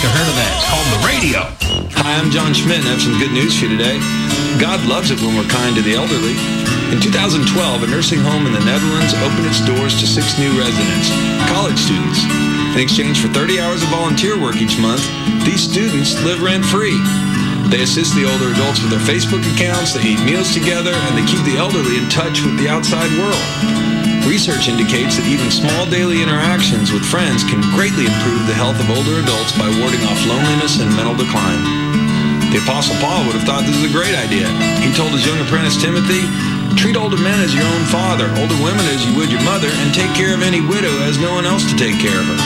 a heard of that. It's called The Radio. Hi, I'm John Schmidt, and I have some good news for you today. God loves it when we're kind to the elderly. In 2012, a nursing home in the Netherlands opened its doors to 6 new residents, college students. In exchange for 30 hours of volunteer work each month, these students live rent-free. They assist the older adults with their Facebook accounts, they eat meals together, and they keep the elderly in touch with the outside world. Research indicates that even small daily interactions with friends can greatly improve the health of older adults by warding off loneliness and mental decline. The Apostle Paul would have thought this is a great idea. He told his young apprentice Timothy, treat older men as your own father, older women as you would your mother, and take care of any widow as no one else to take care of her.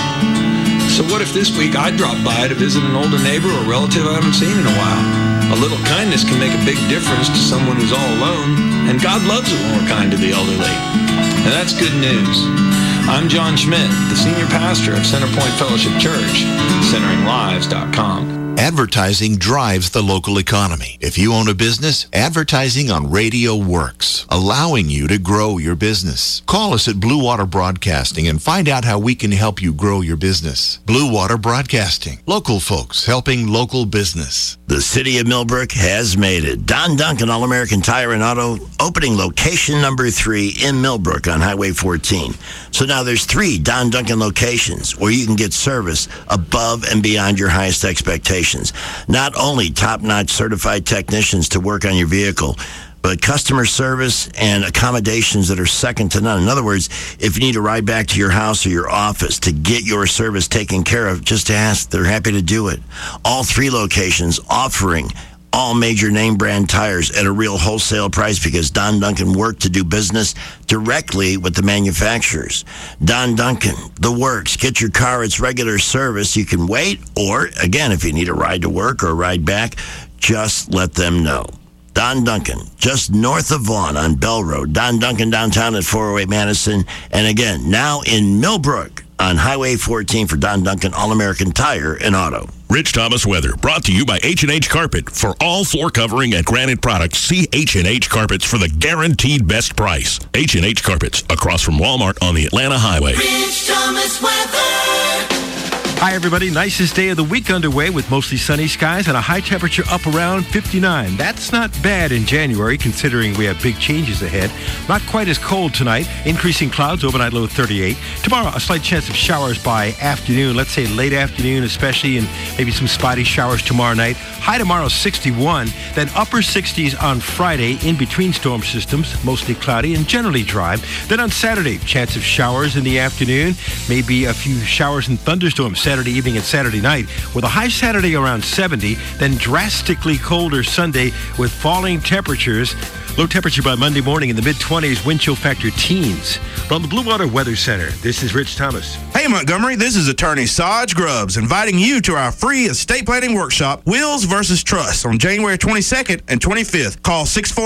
So what if this week I dropped by to visit an older neighbor or relative I haven't seen in a while? A little kindness can make a big difference to someone who's all alone, and God loves it when we're kind to the elderly. And that's good news. I'm John Schmidt, the senior pastor of Centerpoint Fellowship Church, centeringlives.com. Advertising drives the local economy. If you own a business, advertising on radio works, allowing you to grow your business. Call us at Blue Water Broadcasting and find out how we can help you grow your business. Blue Water Broadcasting. Local folks helping local business. The city of Millbrook has made it. Don Duncan All-American Tire and Auto, opening location number 3 in Millbrook on Highway 14. So now there's 3 Don Duncan locations where you can get service above and beyond your highest expectations. Not only top-notch certified technicians to work on your vehicle, but customer service and accommodations that are second to none. In other words, if you need to ride back to your house or your office to get your service taken care of, just ask. They're happy to do it. All 3 locations offering all major name brand tires at a real wholesale price because Don Duncan worked to do business directly with the manufacturers. Don Duncan, the works. Get your car its regular service. You can wait, or again, if you need a ride to work or a ride back, just let them know. Don Duncan, just north of Vaughan on Bell Road. Don Duncan downtown at 408 Madison. And again, now in Millbrook on Highway 14 for Don Duncan All-American Tire and Auto. Rich Thomas weather, brought to you by H&H Carpet. For all floor covering and granite products, see H&H Carpets for the guaranteed best price. H&H Carpets, across from Walmart on the Atlanta Highway. Rich Thomas weather. Hi, everybody. Nicest day of the week underway with mostly sunny skies and a high temperature up around 59. That's not bad in January, considering we have big changes ahead. Not quite as cold tonight. Increasing clouds, overnight low 38. Tomorrow, a slight chance of showers by afternoon. Let's say late afternoon, especially, and maybe some spotty showers tomorrow night. High tomorrow, 61. Then upper 60s on Friday, in between storm systems, mostly cloudy and generally dry. Then on Saturday, chance of showers in the afternoon. Maybe a few showers and thunderstorms Saturday evening and Saturday night, with a high Saturday around 70, then drastically colder Sunday with falling temperatures. Low temperature by Monday morning in the mid-20s, wind chill factor teens. From the Blue Water Weather Center, this is Rich Thomas. Hey Montgomery, this is attorney Saj Grubbs inviting you to our free estate planning workshop, Wills versus Trust, on January 22nd and 25th. Call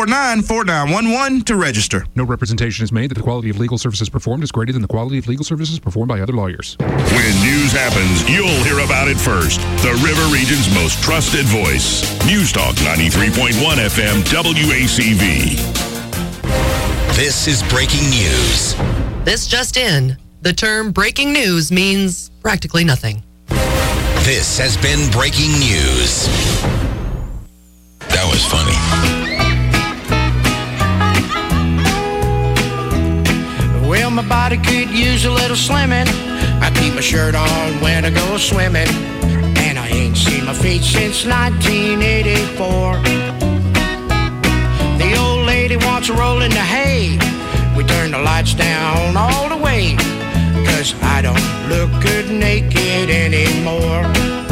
649-4911 to register. No representation is made that the quality of legal services performed is greater than the quality of legal services performed by other lawyers. When news happens, you'll hear about it first. The River Region's most trusted voice. News Talk 93.1 FM WACV. This is breaking news. This just in. The term breaking news means practically nothing. This has been breaking news. That was funny. Well, my body could use a little slimming. I keep my shirt on when I go swimming. And I ain't seen my feet since 1984. The old lady wants to roll in the hay. We turn the lights down all the way, 'cause I don't look good naked anymore.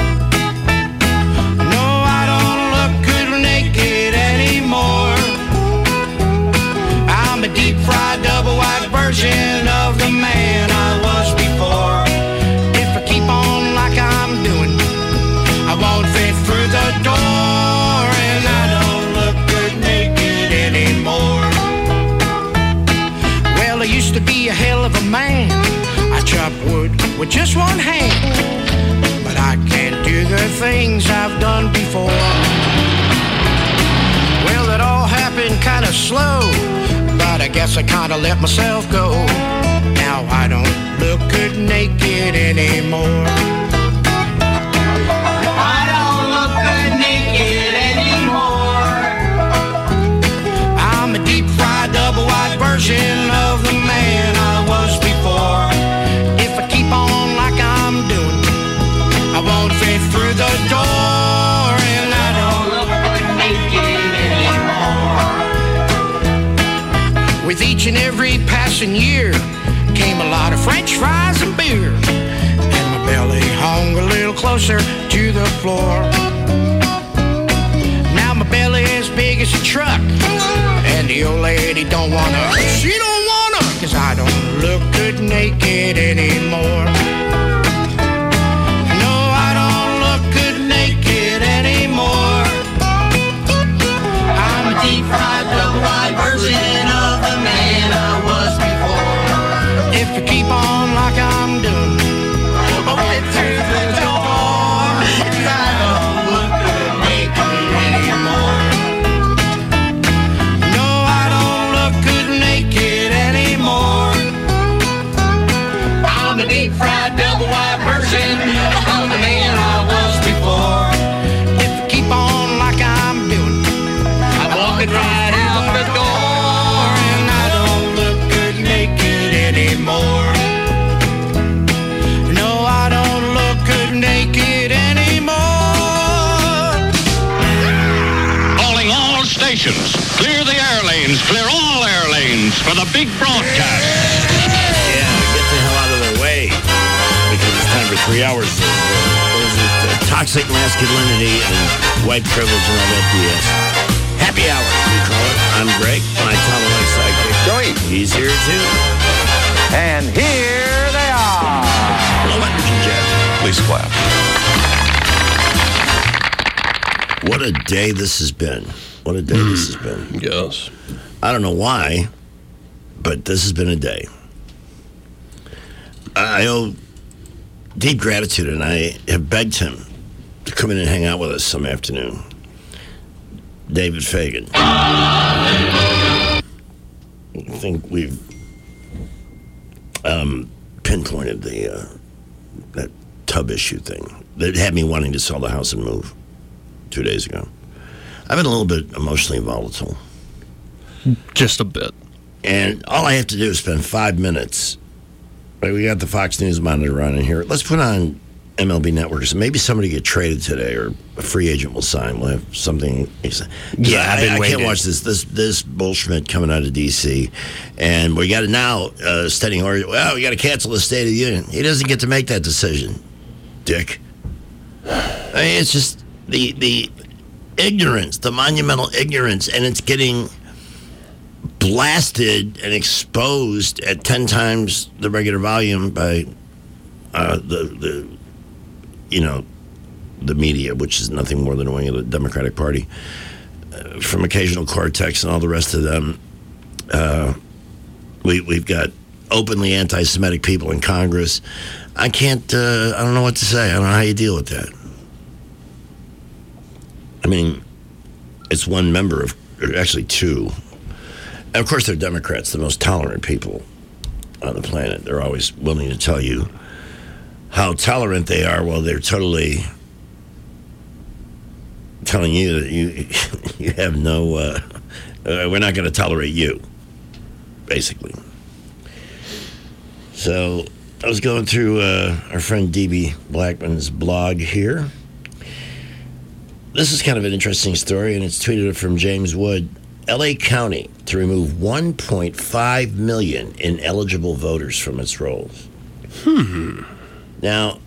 No, I don't look good naked anymore. I'm a deep-fried, double-wide version of the man I was before. If I keep on like I'm doing, I won't fit through the door, and I don't look good naked anymore. Well, I used to be a hell of a man. I chop wood with just one hand, but I can't do the things I've done before. Well, it all happened kind of slow, but I guess I kind of let myself go. Now I don't look good naked anymore. second year came a lot of French fries and beer, and my belly hung a little closer to the floor. Now my belly is big as a truck, and the old lady don't wanna, she don't wanna, 'cause I don't look good naked anymore. No, I don't look good naked anymore. I'm a deep fried double wide version of the man I was before. If I keep on like I'm doing, I'll get through the door. I don't look good naked anymore. No, I don't look good naked anymore. I'm a deep fried double wide version of the man I was before. If I keep on like I'm doing, I'm walking right out the door, and I don't look good naked anymore. No, I don't look good naked anymore. Calling all stations. Clear the air lanes. Clear all air lanes for the big broadcast. Yeah, get the hell out of their way. Because it's time for 3 hours of toxic masculinity and white privilege and all that BS. Happy hour, we call it. I'm Greg, my Tom-like sidekick. Joey. He's here too. And here they are. Hello, Energy Jet. Please clap. What a day this has been. What a day this has been. Yes. I don't know why, but this has been a day. I owe deep gratitude, and I have begged him to come in and hang out with us some afternoon. David Fagan. I think we've pinpointed that tub issue thing that had me wanting to sell the house and move 2 days ago. I've been a little bit emotionally volatile. Just a bit. And all I have to do is spend 5 minutes. Right, we got the Fox News monitor running here. Let's put on MLB Network. Maybe somebody get traded today, or a free agent will sign. We'll have something. Yeah, I can't watch this bullshit coming out of D.C. And we got to now standing order. Well, we got to cancel the State of the Union. He doesn't get to make that decision, dick. I mean, it's just the ignorance, the monumental ignorance, and it's getting blasted and exposed at 10 times the regular volume by the media, which is nothing more than a wing of the Democratic Party, from occasional Cortex and all the rest of them. We've got openly anti-Semitic people in Congress. I don't know what to say. I don't know how you deal with that. I mean, it's one member of, or actually two. And of course, they're Democrats, the most tolerant people on the planet. They're always willing to tell you how tolerant they are while they're totally telling you that you have no, we're not going to tolerate you, basically. So I was going through our friend D.B. Blackman's blog here. This is kind of an interesting story, and it's tweeted from James Wood. L.A. County to remove 1.5 million ineligible voters from its rolls. Now,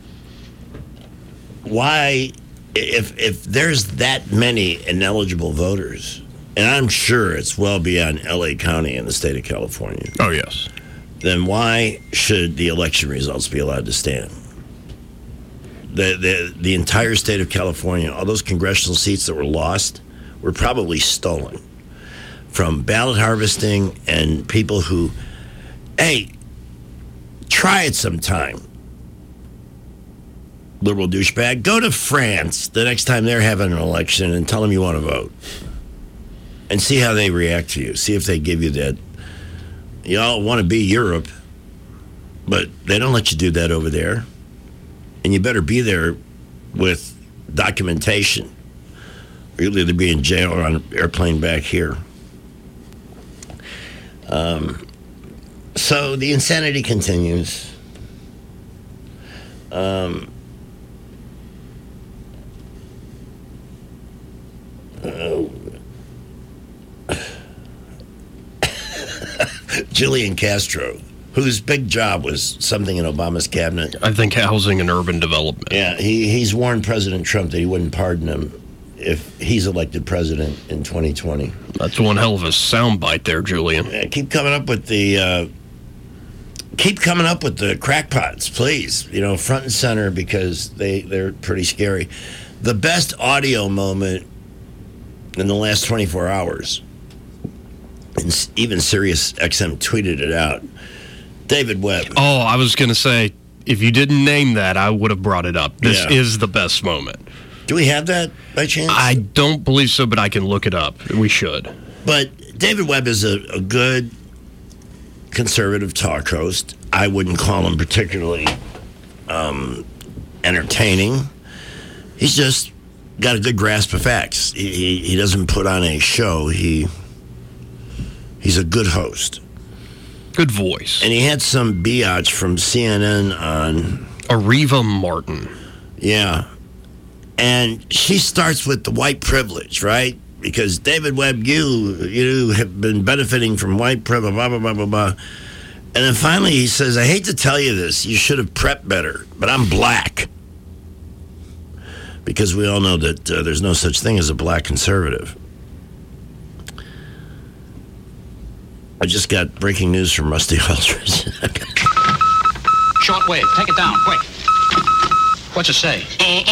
why, if there's that many ineligible voters, and I'm sure it's well beyond L.A. County in the state of California. Oh, yes. Then why should the election results be allowed to stand? The entire state of California, all those congressional seats that were lost, were probably stolen from ballot harvesting and people who, hey, try it sometime. Liberal douchebag, go to France the next time they're having an election and tell them you want to vote. And see how they react to you. See if they give you that. Y'all want to be Europe, but they don't let you do that over there. And you better be there with documentation. Or you'll either be in jail or on an airplane back here. So the insanity continues. Julian Castro, whose big job was something in Obama's cabinet. I think housing and urban development. Yeah, he's warned President Trump that he wouldn't pardon him if he's elected president in 2020. That's one hell of a soundbite there, Julian. Yeah, keep coming up with the crackpots, please. Front and center, because they're pretty scary. The best audio moment in the last 24 hours, and even Sirius XM tweeted it out. David Webb. Oh, I was going to say, if you didn't name that, I would have brought it up. This is the best moment. Do we have that by chance? I don't believe so, but I can look it up. We should. But David Webb is a good conservative talk host. I wouldn't call him particularly entertaining. He's just got a good grasp of facts. He doesn't put on a show. He's a good host. Good voice. And he had some biatch from CNN on... Areva Martin. Yeah. And she starts with the white privilege, right? Because David Webb, you have been benefiting from white privilege, blah, blah, blah, blah, blah. And then finally he says, I hate to tell you this, you should have prepped better, but I'm black. Because we all know that there's no such thing as a black conservative. I just got breaking news from Rusty Aldridge. Short wave, take it down, quick. What's it say?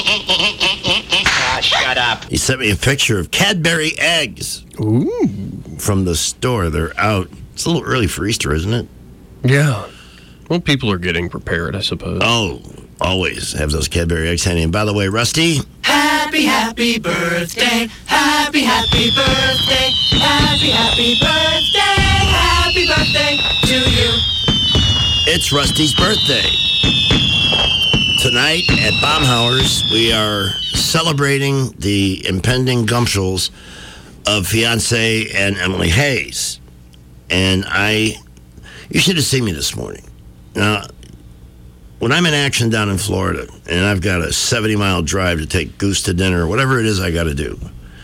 Shut up. He sent me a picture of Cadbury eggs. Ooh. From the store. They're out. It's a little early for Easter, isn't it? Yeah. Well, people are getting prepared, I suppose. Oh, always have those Cadbury eggs handy. And by the way, Rusty... Happy, happy birthday. Happy, happy birthday. Happy, happy birthday. Happy birthday to you. It's Rusty's birthday. Tonight at Baumhauer's, we are celebrating the impending gumptials of fiancé and Emily Hayes. And you should have seen me this morning. Now, when I'm in action down in Florida and I've got a 70-mile drive to take Goose to dinner, or whatever it is I got to do,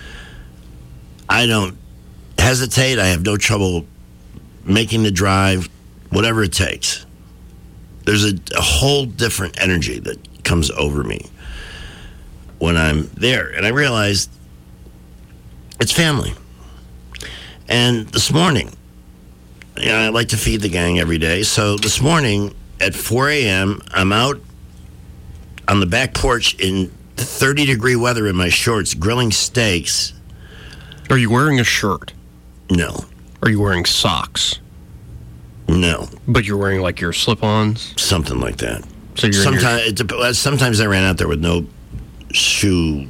I don't hesitate. I have no trouble making the drive, whatever it takes. There's a whole different energy that comes over me when I'm there. And I realized it's family. And this morning, I like to feed the gang every day. So this morning at 4 a.m., I'm out on the back porch in 30-degree weather in my shorts, grilling steaks. Are you wearing a shirt? No. Are you wearing socks? No. But you're wearing, like, your slip-ons? Something like that. So you're sometimes I ran out there with no shoe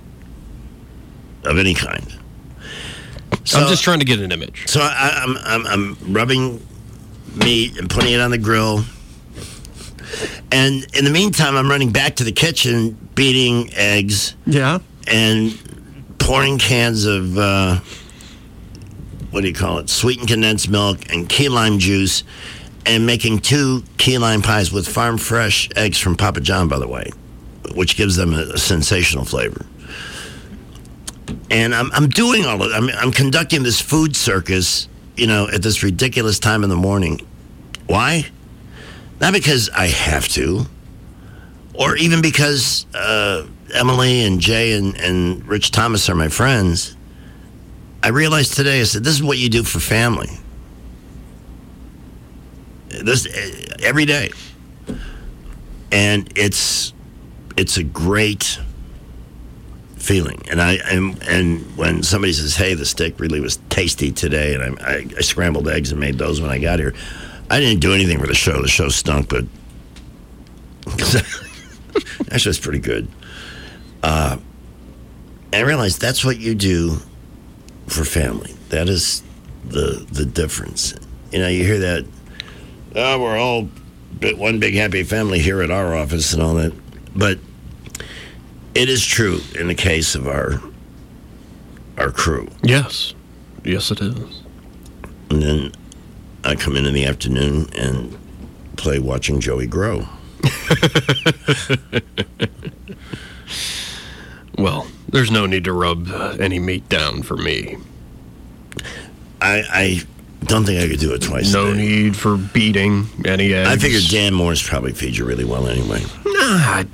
of any kind. So, I'm just trying to get an image. So I'm rubbing meat and putting it on the grill. And in the meantime, I'm running back to the kitchen, beating eggs. Yeah. And pouring cans of... sweetened condensed milk and key lime juice, and making 2 key lime pies with farm fresh eggs from Papa John, by the way, which gives them a sensational flavor. And I'm doing all of it. I'm conducting this food circus, at this ridiculous time in the morning. Why? Not because I have to, or even because Emily and Jay and Rich Thomas are my friends. I realized today, I said, this is what you do for family. This every day. And it's a great feeling. And when somebody says, hey, the steak really was tasty today, and I scrambled eggs and made those when I got here. I didn't do anything for the show. The show stunk, but actually it's pretty good. I realized that's what you do for family. That is the difference. You hear that, we're all one big happy family here at our office and all that. But it is true in the case of our crew. Yes. Yes, it is. And then I come in the afternoon and play Watching Joey Grow. Well, there's no need to rub any meat down for me. I don't think I could do it twice. No need for beating any eggs. I figured Dan Moore's probably feeds you really well anyway. Nah,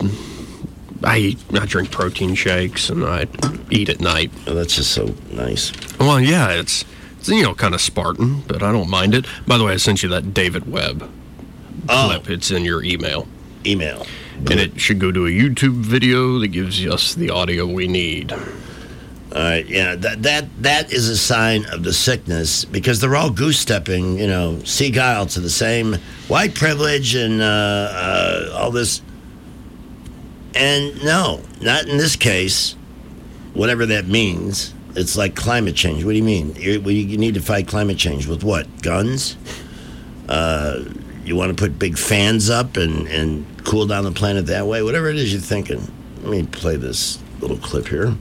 I drink protein shakes and I eat at night. Oh, that's just so nice. Well, yeah, it's kind of Spartan, but I don't mind it. By the way, I sent you that David Webb clip. It's in your email. And it should go to a YouTube video that gives us the audio we need. All right, yeah, that is a sign of the sickness because they're all goose-stepping, Seagull to the same white privilege and all this. And no, not in this case, whatever that means. It's like climate change. What do you mean? You need to fight climate change with what? Guns? You want to put big fans up and cool down the planet that way? Whatever it is you're thinking. Let me play this little clip here.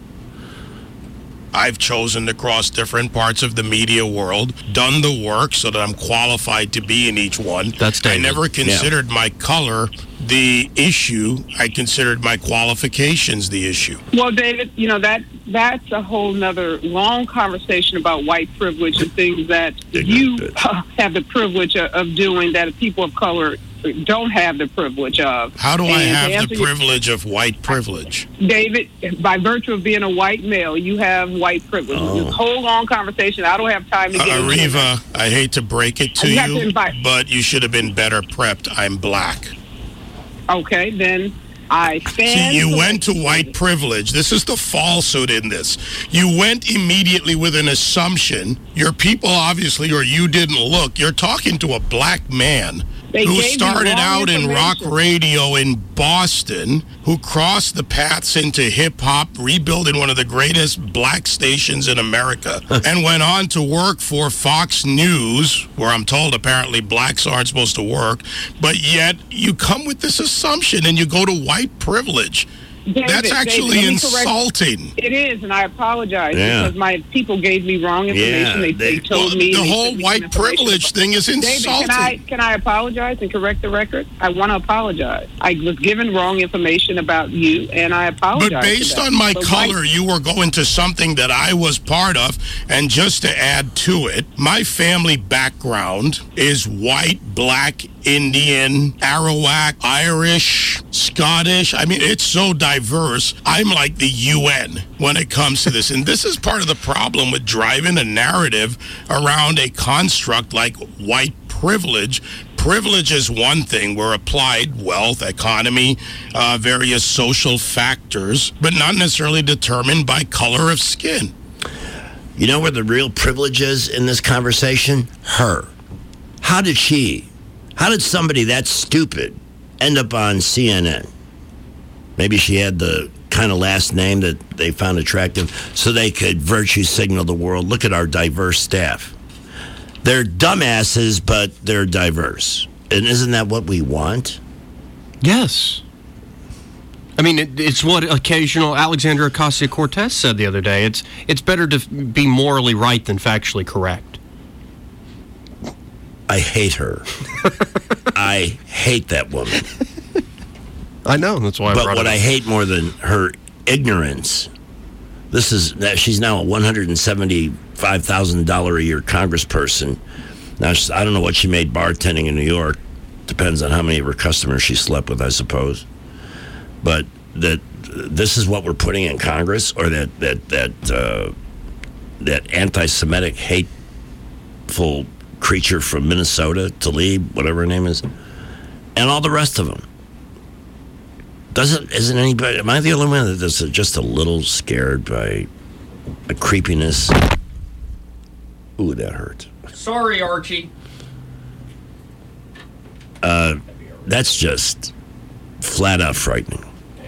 I've chosen to cross different parts of the media world, done the work so that I'm qualified to be in each one. That's David. I never considered my color the issue. I considered my qualifications the issue. Well, David, that's a whole nother long conversation about white privilege and things that you have the privilege of doing that people of color don't have the privilege of. How do I have the privilege of white privilege? David, by virtue of being a white male, you have white privilege. This whole long conversation, I don't have time to get into Ariva, I hate to break it to you, but you should have been better prepped. I'm black. Okay, then I stand. See, you went to white privilege. This is the falsehood in this. You went immediately with an assumption. Your people, obviously, or you didn't look. You're talking to a black man who started out in rock radio in Boston, who crossed the paths into hip-hop, rebuilding one of the greatest black stations in America, and went on to work for Fox News, where I'm told apparently blacks aren't supposed to work, but yet you come with this assumption and you go to white privilege. David, that's actually insulting. It is, and I apologize because my people gave me wrong information. They told me the whole white privilege thing is insulting. David, can I apologize and correct the record? I want to apologize. I was given wrong information about you, and I apologize. But based on my color, you were going to something that I was part of, and just to add to it, my family background is white, black, Indian, Arawak, Irish, Scottish. I mean, it's so diverse. I'm like the UN when it comes to this. And this is part of the problem with driving a narrative around a construct like white privilege. Privilege is one thing. We're applied wealth, economy, various social factors, but not necessarily determined by color of skin. You know where the real privilege is in this conversation? Her. How did somebody that stupid end up on CNN? Maybe she had the kind of last name that they found attractive so they could virtue signal the world. Look at our diverse staff. They're dumbasses, but they're diverse. And isn't that what we want? Yes. I mean, it's what occasional Alexandria Ocasio-Cortez said the other day. It's better to be morally right than factually correct. I hate her. I hate that woman. I know, that's why. But what I hate more than her ignorance, she's now a $175,000 a year congressperson. Now I don't know what she made bartending in New York. Depends on how many of her customers she slept with, I suppose. But that this is what we're putting in Congress, or that anti-Semitic, hateful creature from Minnesota, Tlaib, whatever her name is, and all the rest of them. Isn't anybody? Am I the only one that's just a little scared by the creepiness? Ooh, that hurt. Sorry, Archie. That's just flat out frightening.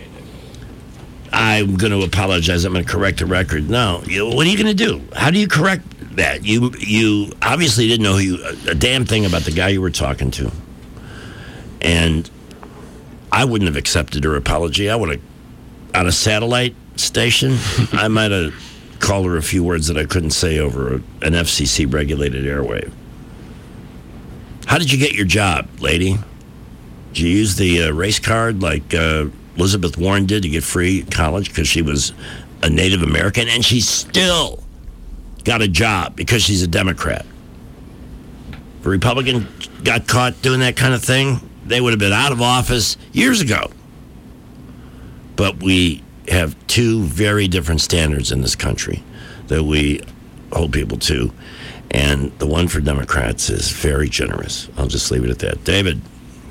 I'm going to apologize. I'm going to correct the record. No, what are you going to do? How do you correct that? You obviously didn't know a damn thing about the guy you were talking to, and I wouldn't have accepted her apology. I would have, on a satellite station, I might have called her a few words that I couldn't say over an FCC-regulated airwave. How did you get your job, lady? Did you use the race card like Elizabeth Warren did to get free college because she was a Native American, and she still got a job because she's a Democrat? If a Republican got caught doing that kind of thing, they would have been out of office years ago. But we have two very different standards in this country that we hold people to. And the one for Democrats is very generous. I'll just leave it at that. David.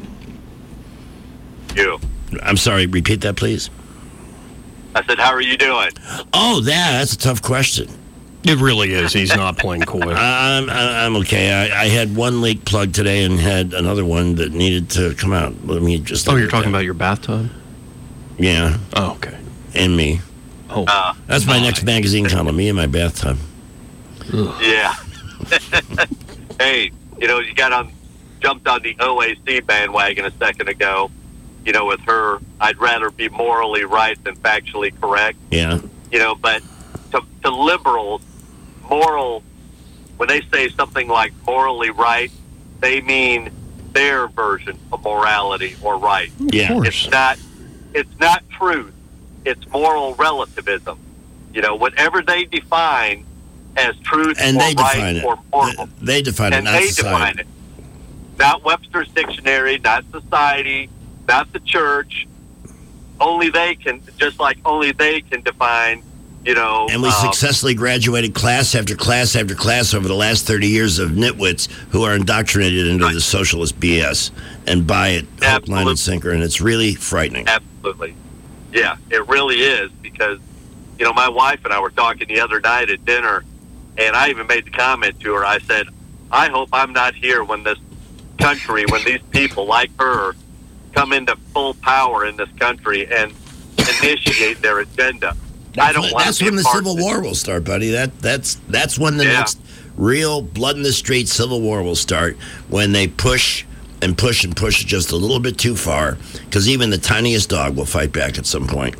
You. I'm sorry, repeat that, please. I said, how are you doing? Oh, that's a tough question. It really is. He's not playing coy. I'm okay. I had one leak plugged today and had another one that needed to come out. Let me just. Oh, you're talking about your bathtub? Yeah. Oh, okay. And me. Oh. That's my next magazine column, me in my bathtub. Yeah. Hey, you jumped on the OAC bandwagon a second ago. With her, I'd rather be morally right than factually correct. Yeah. But to liberals, when they say something like morally right, they mean their version of morality or right. Yeah. It's not truth. It's moral relativism. Whatever they define as truth and or they right define it. or moral. They define it, and not they society. define it. Not Webster's dictionary, not society, not the church. Only they can define, And we successfully graduated class after class after class over the last 30 years of nitwits who are indoctrinated into the socialist BS and buy it hook, line, and sinker, and it's really frightening. Absolutely. Yeah, it really is, because, my wife and I were talking the other night at dinner, and I even made the comment to her. I said, I hope I'm not here when these people like her come into full power in this country and initiate their agenda. That's when the Civil War will start, buddy. That's when the next real blood in the street Civil War will start, when they push and push and push just a little bit too far, because even the tiniest dog will fight back at some point.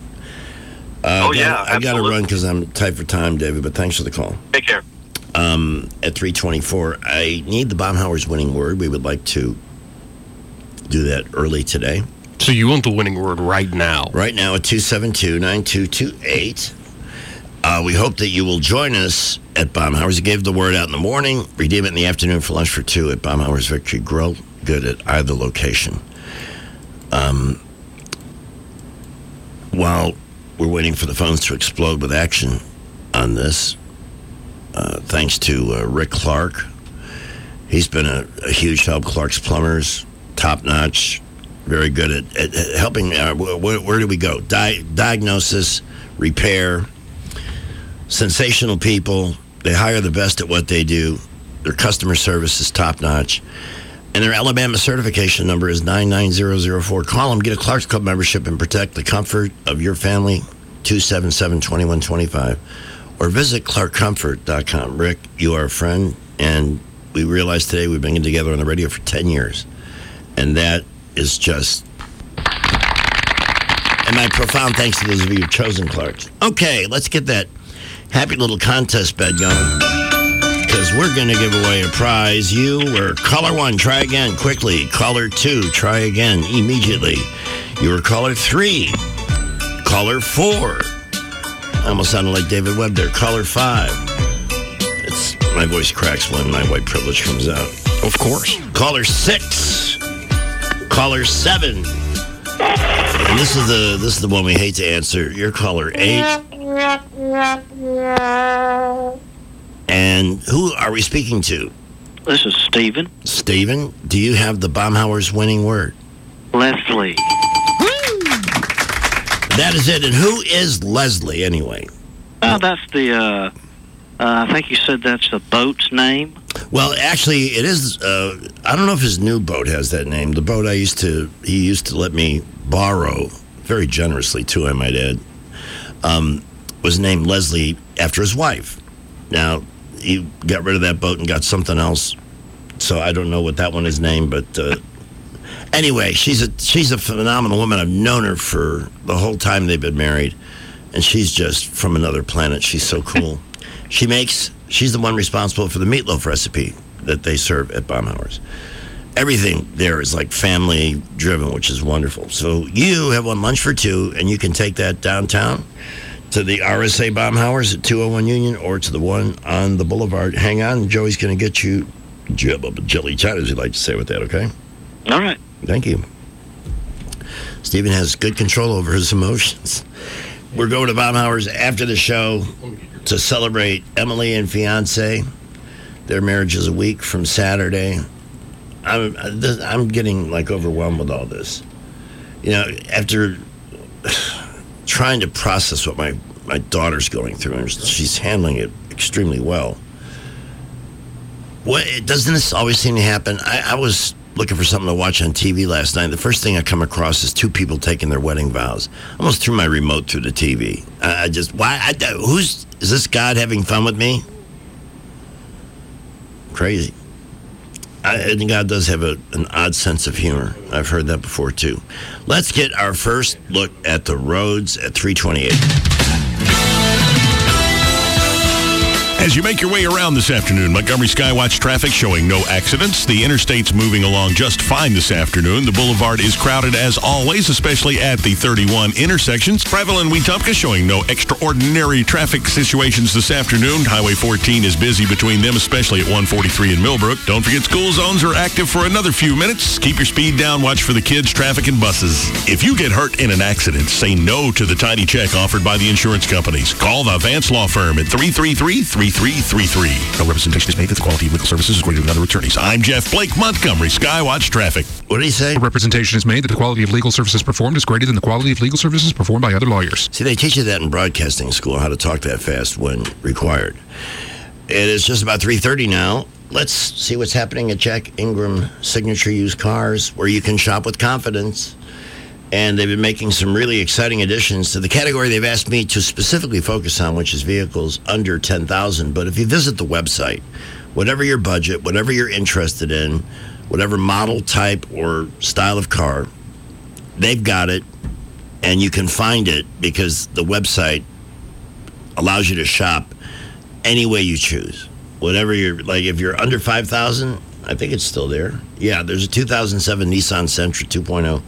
I got to run because I'm tight for time, David, but thanks for the call. Take care. At 3:24, I need the Baumhower's winning word. We would like to do that early today. So you want the winning word right now? Right now at 272-9228. We hope that you will join us at Baumhower's. You gave the word out in the morning, redeem it in the afternoon for lunch for two at Baumhower's Victory Grill. Good at either location. While we're waiting for the phones to explode with action on this, thanks to Rick Clark. He's been a huge help. Clark's Plumbers, top-notch, very good at helping. Where do we go? Diagnosis, repair, sensational people. They hire the best at what they do. Their customer service is top-notch. And their Alabama certification number is 99004. Call them, get a Clark's Club membership, and protect the comfort of your family, 277-2125. Or visit clarkcomfort.com. Rick, you are a friend, and we realized today we've been together on the radio for 10 years. And that is just... And my profound thanks to those of you who've chosen Clark's. Okay, let's get that happy little contest bed going, because we're going to give away a prize. You were caller 1, try again quickly. Caller 2, try again immediately. You were caller 3. Caller 4. I almost sounded like David Webb there. Caller 5. My voice cracks when my white privilege comes out. Of course. Caller 6. Caller 7. And this is the one we hate to answer. You're caller 8. And who are we speaking to? This is Stephen. Stephen, do you have the Baumhower's winning word? Leslie. That is it. And who is Leslie, anyway? That's the, I think you said that's the boat's name. Well, actually, it is, I don't know if his new boat has that name. The boat he used to let me borrow, very generously too, I might add, was named Leslie after his wife. Now, he got rid of that boat and got something else, so I don't know what that one is named, but anyway, she's a phenomenal woman. I've known her for the whole time they've been married, and she's just from another planet. She's so cool. She's the one responsible for the meatloaf recipe that they serve at Baumhower's. Everything there is like family driven, which is wonderful. So you have won lunch for two, and you can take that downtown to the RSA Baumhower's at 201 Union or to the one on the Boulevard. Hang on, Joey's going to get you Jelly China, as you like to say with that, okay? All right. Thank you. Stephen has good control over his emotions. We're going to Baumhauer's after the show to celebrate Emily and fiance. Their marriage is a week from Saturday. I'm getting like overwhelmed with all this. You know, after trying to process what my daughter's going through, and she's handling it extremely well. Doesn't this always seem to happen? I was looking for something to watch on TV last night. The first thing I come across is two people taking their wedding vows. I almost threw my remote through the TV. Is this God having fun with me? Crazy. I think God does have an odd sense of humor. I've heard that before, too. Let's get our first look at the roads at 328. As you make your way around this afternoon, Montgomery Skywatch traffic showing no accidents. The interstate's moving along just fine this afternoon. The boulevard is crowded as always, especially at the 31 intersections. Preble and Wetumpka showing no extraordinary traffic situations this afternoon. Highway 14 is busy between them, especially at 143 in Millbrook. Don't forget school zones are active for another few minutes. Keep your speed down. Watch for the kids, traffic, and buses. If you get hurt in an accident, say no to the tiny check offered by the insurance companies. Call the Vance Law Firm at 333-3333. No representation is made that the quality of legal services is greater than other attorneys. I'm Jeff Blake, Montgomery Skywatch Traffic. What did he say? No representation is made that the quality of legal services performed is greater than the quality of legal services performed by other lawyers. See, they teach you that in broadcasting school, how to talk that fast when required. It is just about 3:30 now. Let's see what's happening at Jack Ingram Signature Used Cars, where you can shop with confidence. And they've been making some really exciting additions to the category they've asked me to specifically focus on, which is vehicles under $10,000. But if you visit the website, whatever your budget, whatever you're interested in, whatever model, type, or style of car, they've got it, and you can find it because the website allows you to shop any way you choose. Whatever you're, like if you're under $5,000, I think it's still there. Yeah, there's a 2007 Nissan Sentra 2.0.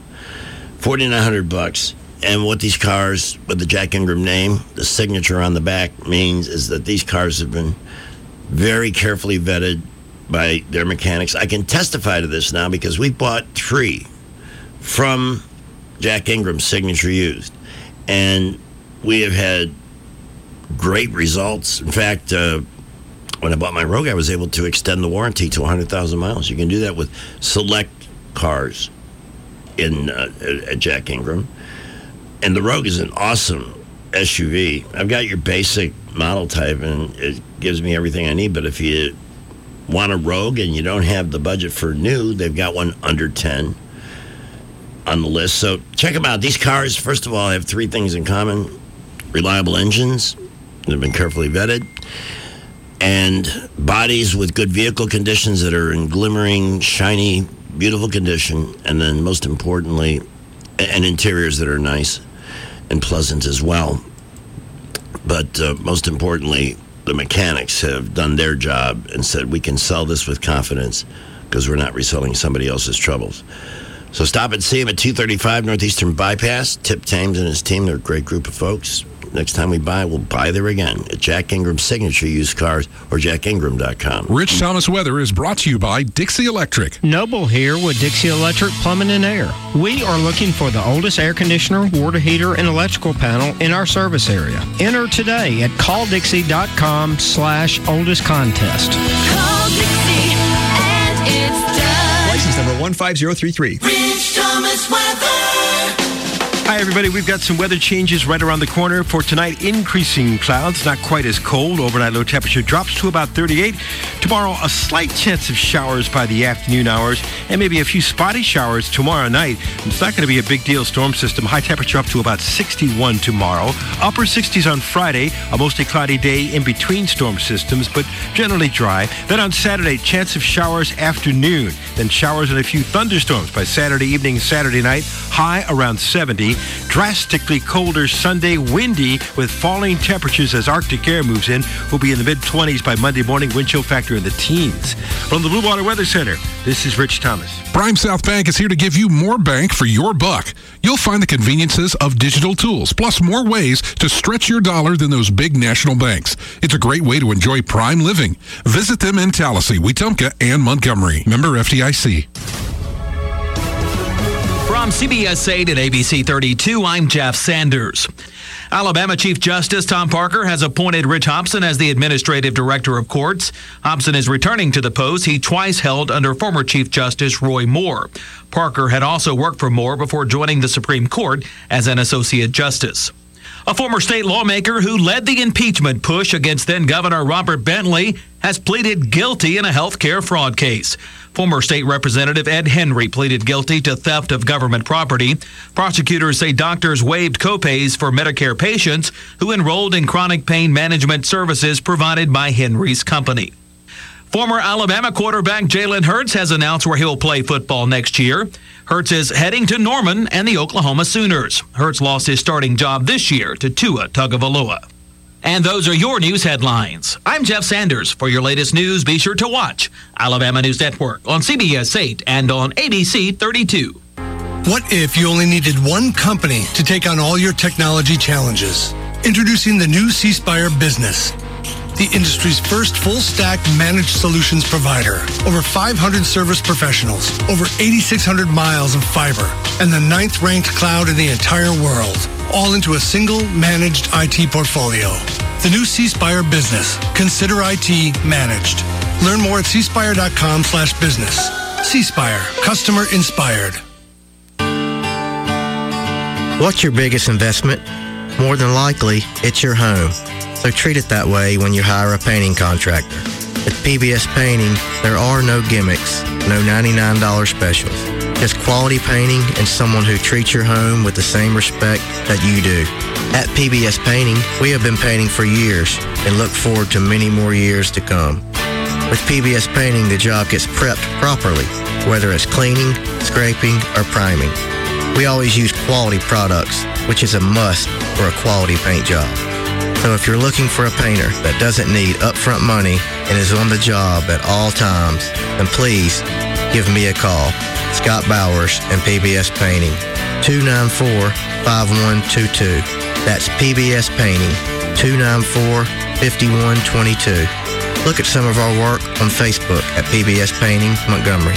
$4,900. And what these cars with the Jack Ingram name, the signature on the back, means is that these cars have been very carefully vetted by their mechanics. I can testify to this now because we bought 3 from Jack Ingram Signature Used, and we have had great results. In fact, when I bought my Rogue, I was able to extend the warranty to 100,000 miles. You can do that with select cars at Jack Ingram. And the Rogue is an awesome SUV. I've got your basic model type, and it gives me everything I need. But if you want a Rogue and you don't have the budget for new, they've got one under 10 on the list. So check them out. These cars, first of all, have 3 things in common. Reliable engines. They've been carefully vetted. And bodies with good vehicle conditions that are in glimmering, shiny, beautiful condition, and then most importantly, and interiors that are nice and pleasant as well. But most importantly, the mechanics have done their job and said we can sell this with confidence because we're not reselling somebody else's troubles. So stop and see them at 235 Northeastern Bypass. Tip Thames and his team, they're a great group of folks. Next time we buy, we'll buy there again at Jack Ingram Signature Used Cars or jackingram.com. Rich Thomas Weather is brought to you by Dixie Electric. Noble here with Dixie Electric Plumbing and Air. We are looking for the oldest air conditioner, water heater, and electrical panel in our service area. Enter today at calldixie.com/oldest contest. Call Dixie and it's done. License number 15033. Rich Thomas Weather. Hi, everybody. We've got some weather changes right around the corner. For tonight, increasing clouds, not quite as cold. Overnight low temperature drops to about 38. Tomorrow, a slight chance of showers by the afternoon hours and maybe a few spotty showers tomorrow night. It's not going to be a big deal storm system. High temperature up to about 61 tomorrow. Upper 60s on Friday. A mostly cloudy day in between storm systems, but generally dry. Then on Saturday, chance of showers afternoon. Then showers and a few thunderstorms by Saturday evening, Saturday night. High around 70. humidity. Drastically colder Sunday, windy with falling temperatures as Arctic air moves in. We'll be in the mid-20s by Monday morning, wind chill factor in the teens. From the Blue Water Weather Center, this is Rich Thomas. Prime South Bank is here to give you more bank for your buck. You'll find the conveniences of digital tools, plus more ways to stretch your dollar than those big national banks. It's a great way to enjoy prime living. Visit them in Tallahassee, Wetumpka, and Montgomery. Member FDIC. From CBS 8 and ABC 32, I'm Jeff Sanders. Alabama Chief Justice Tom Parker has appointed Rich Hobson as the Administrative Director of Courts. Hobson is returning to the post he twice held under former Chief Justice Roy Moore. Parker had also worked for Moore before joining the Supreme Court as an Associate Justice. A former state lawmaker who led the impeachment push against then-Governor Robert Bentley has pleaded guilty in a health care fraud case. Former State Representative Ed Henry pleaded guilty to theft of government property. Prosecutors say doctors waived copays for Medicare patients who enrolled in chronic pain management services provided by Henry's company. Former Alabama quarterback Jalen Hurts has announced where he'll play football next year. Hurts is heading to Norman and the Oklahoma Sooners. Hurts lost his starting job this year to Tua Tagovailoa. And those are your news headlines. I'm Jeff Sanders. For your latest news, be sure to watch Alabama News Network on CBS 8 and on ABC 32. What if you only needed one company to take on all your technology challenges? Introducing the new C Spire Business, the industry's first full-stack managed solutions provider. Over 500 service professionals, over 8,600 miles of fiber, and the 9th-ranked cloud in the entire world, all into a single managed IT portfolio. The new C Spire Business. Consider IT managed. Learn more at cspire.com/business. C Spire. Customer inspired. What's your biggest investment? More than likely, it's your home. So treat it that way when you hire a painting contractor. At PBS Painting, there are no gimmicks, no $99 specials. Just quality painting and someone who treats your home with the same respect that you do. At PBS Painting, we have been painting for years and look forward to many more years to come. With PBS Painting, the job gets prepped properly, whether it's cleaning, scraping, or priming. We always use quality products, which is a must for a quality paint job. So if you're looking for a painter that doesn't need upfront money and is on the job at all times, then please give me a call. Scott Bowers and PBS Painting, 294-5122. That's PBS Painting, 294-5122. Look at some of our work on Facebook at PBS Painting Montgomery.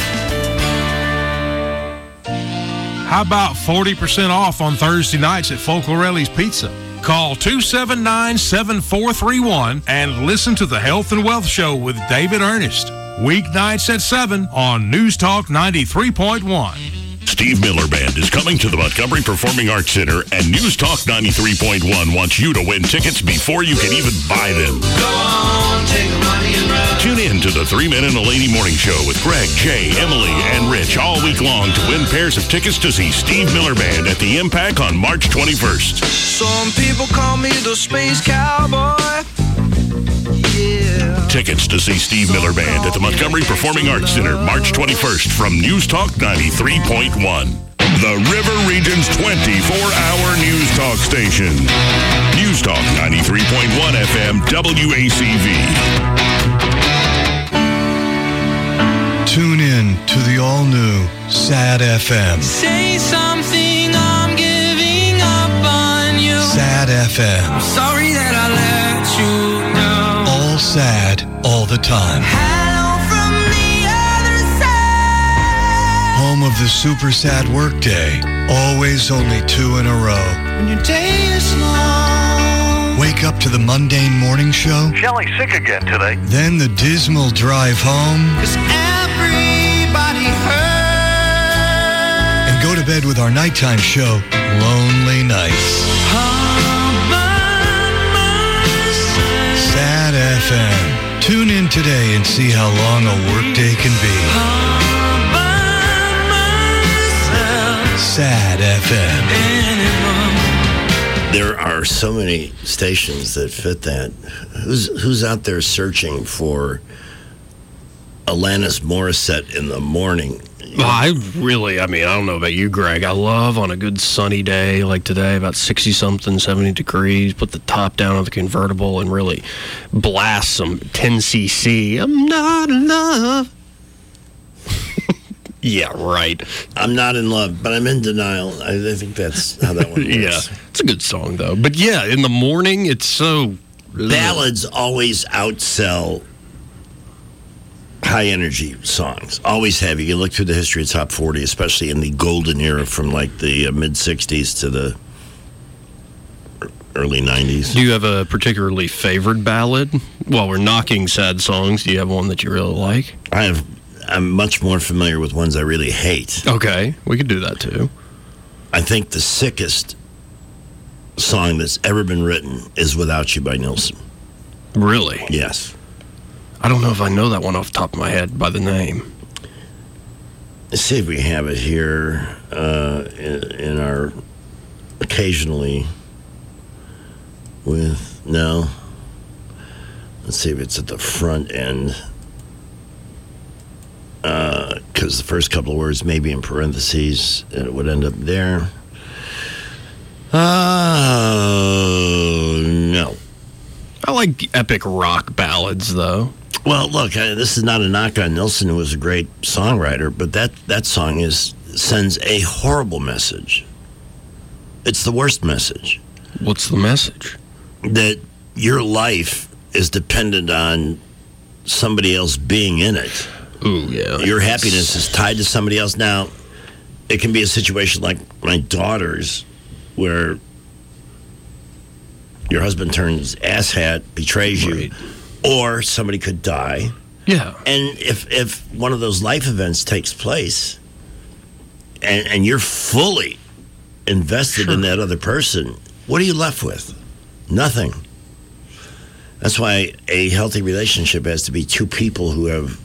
How about 40% off on Thursday nights at Folcorelli's Pizza? Call 279-7431 and listen to the Health and Wealth Show with David Ernest. Weeknights at 7 on News Talk 93.1. Steve Miller Band is coming to the Montgomery Performing Arts Center, and News Talk 93.1 wants you to win tickets before you can even buy them. Go on, take the money and run. Tune in to the 3 Men and a Lady Morning Show with Greg, Jay, Emily, and Rich all week long to win pairs of tickets to see Steve Miller Band at the Impact on March 21st. Some people call me the Space Cowboy. Yeah. Tickets to see Steve Miller Band at the Montgomery Performing Arts Center, March 21st from News Talk 93.1. The River Region's 24-hour News Talk station. News Talk 93.1 FM WACV. Tune in to the all-new SAD FM. Say something, I'm giving up on you. SAD FM. I'm sorry that I let you know. All sad, all the time. Hello from the other side. Home of the super sad workday. Always only 2 in a row. When your day is long. Wake up to the mundane morning show. Shelly's sick again today. Then the dismal drive home. 'Cause everybody hurts. And go to bed with our nighttime show, Lonely Nights. SAD FM. Tune in today and see how long a workday can be. SAD FM. There are so many stations that fit that. Who's out there searching for Alanis Morissette in the morning? I don't know about you, Greg. I love on a good sunny day like today, about 60-something, 70 degrees, put the top down on the convertible and really blast some 10cc. I'm not in love. Yeah, right. I'm not in love, but I'm in denial. I think that's how that one works. Yeah, it's a good song, though. But yeah, in the morning, it's so... Ballads always outsell high-energy songs. Always have. You can look through the history of Top 40, especially in the golden era from like the mid-'60s to the early 90s. Do you have a particularly favorite ballad? While we're knocking sad songs, do you have one that you really like? I'm much more familiar with ones I really hate. Okay, we could do that too. I think the sickest song that's ever been written is Without You by Nilsson. Really? Yes. I don't know if I know that one off the top of my head by the name. Let's see if we have it here in our occasionally with... No. Let's see if it's at the front end. Because the first couple of words may be in parentheses, and it would end up there. No. I like epic rock ballads, though. Well, look, this is not a knock on Nilsson, who was a great songwriter, but that song sends a horrible message. It's the worst message. What's the message? That your life is dependent on somebody else being in it. Ooh, yeah. Your happiness is tied to somebody else. Now, it can be a situation like my daughter's, where your husband turns asshat, betrays you, or somebody could die. Yeah. And if one of those life events takes place, and you're fully invested in that other person, what are you left with? Nothing. That's why a healthy relationship has to be two people who have,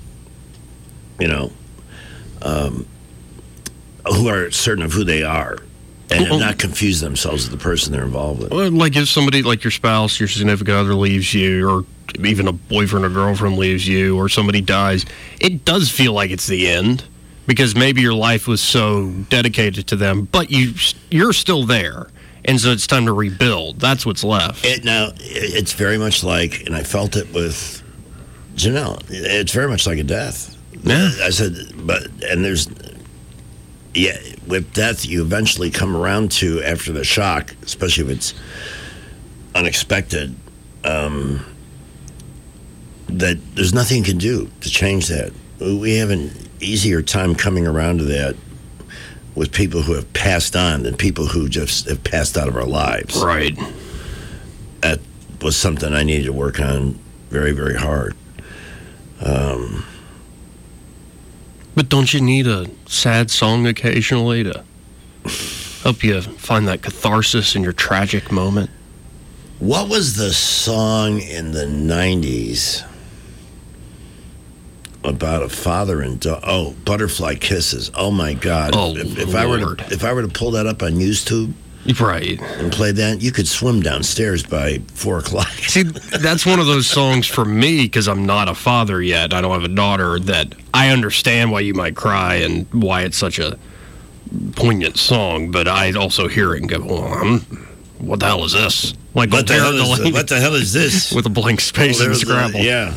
who are certain of who they are and have not confused themselves with the person they're involved with. Well, like if somebody, like your spouse, your significant other leaves you, or even a boyfriend or girlfriend leaves you, or somebody dies, it does feel like it's the end, because maybe your life was so dedicated to them, but you're still there. And so it's time to rebuild. That's what's left. It's very much like, and I felt it with Janelle, it's very much like a death. Yeah. I said, with death, you eventually come around to, after the shock, especially if it's unexpected, that there's nothing you can do to change that. We have an easier time coming around to that with people who have passed on than people who just have passed out of our lives. Right. That was something I needed to work on very, very hard. But don't you need a sad song occasionally to help you find that catharsis in your tragic moment? What was the song in the 90s about a father and daughter? Oh, Butterfly Kisses. Oh my God! Oh, if I were to pull that up on YouTube, right, and play that, you could swim downstairs by 4 o'clock. See, that's one of those songs for me, because I'm not a father yet. I don't have a daughter, that I understand why you might cry and why it's such a poignant song. But I also hear it and go, well, what the hell is this? Like, what the hell is this? With a blank space in Scrabble. Yeah.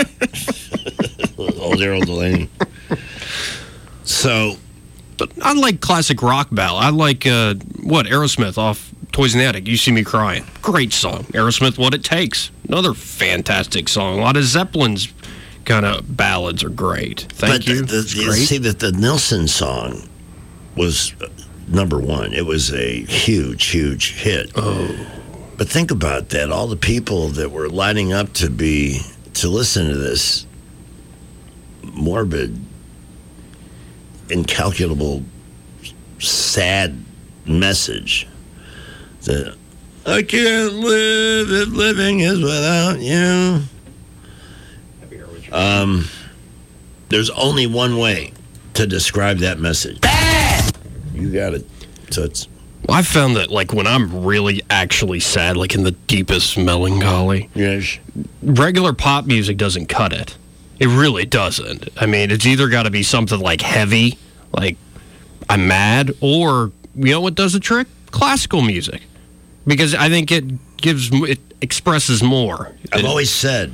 Old Errol Delaney. So, but I like classic rock ballad. I like Aerosmith off Toys in the Attic. You See Me Crying. Great song. Aerosmith, What It Takes. Another fantastic song. A lot of Zeppelin's kind of ballads are great. Thank you. See that the Nilsson song was number one. It was a huge, huge hit. Oh. But think about that. All the people that were lining up to listen to this morbid, incalculable, sad message that I can't live if living is without you. There's only one way to describe that message. You got it, Toots. Well, I found that, like, when I'm really actually sad, like in the deepest melancholy, yes, regular pop music doesn't cut it. It really doesn't. I mean, it's either got to be something like heavy, like I'm mad, or you know what does the trick? Classical music, because I think it expresses more. I've always said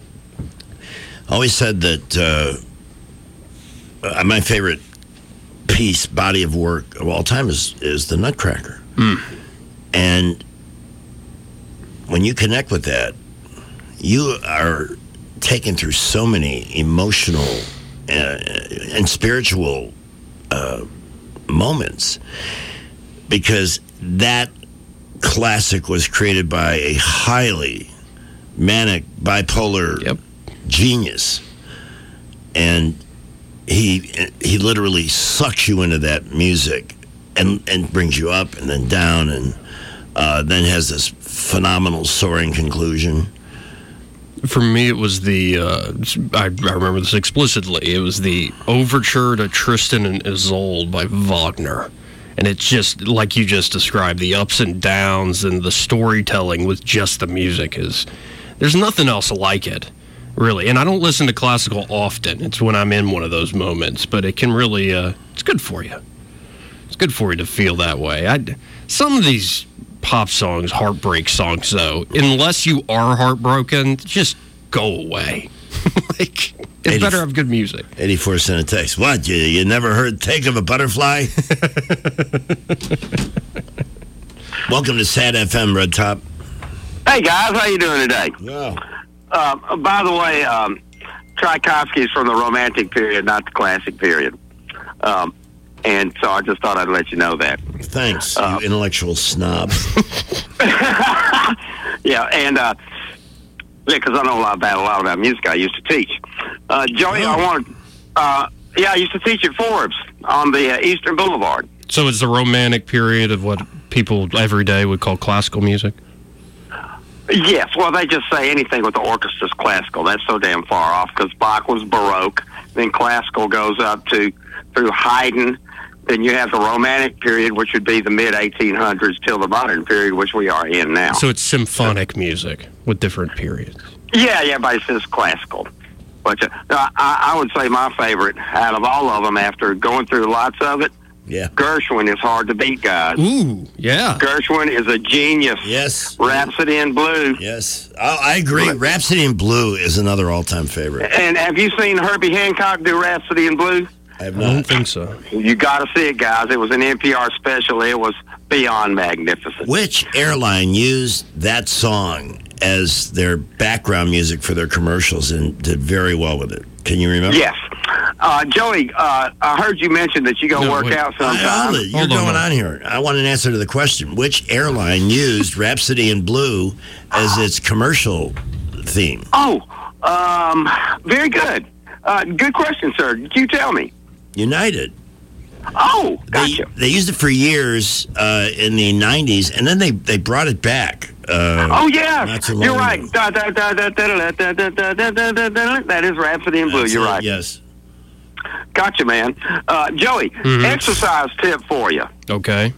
that my favorite body of work of all time is the Nutcracker. And when you connect with that, you are taken through so many emotional and spiritual moments, because that classic was created by a highly manic, bipolar genius, and he literally sucks you into that music and brings you up and then down, and then has this phenomenal soaring conclusion. For me, it was I remember this explicitly, it was the Overture to Tristan and Isolde by Wagner. And it's just, like you just described, the ups and downs and the storytelling with just the music there's nothing else like it, really. And I don't listen to classical often. It's when I'm in one of those moments. But it can really, it's good for you. It's good for you to feel that way. Some of these pop songs, heartbreak songs, though, unless you are heartbroken, just go away. Like, it's better to have good music. 84 cent a text. What? You never heard Take of a Butterfly? Welcome to Sad FM, Red Top. Hey, guys. How you doing today? Wow. By the way, Tchaikovsky's from the Romantic period, not the Classic period. And so I just thought I'd let you know that. Thanks, you intellectual snob. Yeah, and because I know a lot about music. I used to teach. Joey, I used to teach at Forbes on the Eastern Boulevard. So it's the Romantic period of what people every day would call classical music? Yes, well, they just say anything with the orchestra's classical. That's so damn far off, because Bach was Baroque, then classical goes up through Haydn, then you have the Romantic period, which would be the mid-1800s till the modern period, which we are in now. So it's symphonic music with different periods. Yeah, everybody says classical. But I would say my favorite out of all of them, after going through lots of it, Gershwin is hard to beat, guys. Ooh, yeah. Gershwin is a genius. Yes. Rhapsody in Blue. Yes. I agree. Rhapsody in Blue is another all-time favorite. And have you seen Herbie Hancock do Rhapsody in Blue? I have not. I don't think so. You got to see it, guys. It was an NPR special. It was beyond magnificent. Which airline used that song as their background music for their commercials and did very well with it? Can you remember? Yes. Joey, I heard you mention that you go work out sometime. You're going on here. I want an answer to the question. Which airline used Rhapsody in Blue as its commercial theme? Oh, very good. Good question, sir. You tell me. United. Oh, gotcha. They used it for years in the 90s, and then they brought it back. Oh, yeah. Not too long You're ago. right. That is Rhapsody in Blue. That's You're it, right. Yes. Gotcha, man. Joey, exercise tip for you. Okay.